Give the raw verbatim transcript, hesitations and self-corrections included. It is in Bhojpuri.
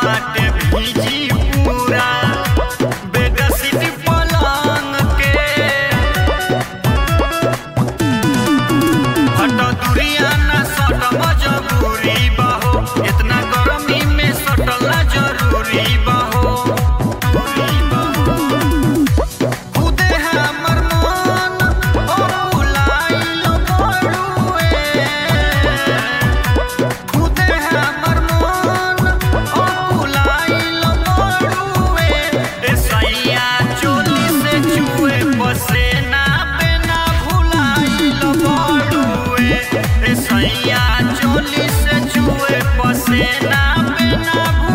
बाटे भीजी पूरा बेडशीट पलंग के हट दुरिया ना सट मजबूरी बाहो इतना गर्मी में सटल जरूरी बाहो खुदे हमर मन ओ भुलाइल बड़ुए खुदे हमर मन ओ भुलाइल बड़ुए ए सैया चोली से चुए पसेना बिना भुलाइल बड़ुए ए सैया चोली से चुए पसेना बिना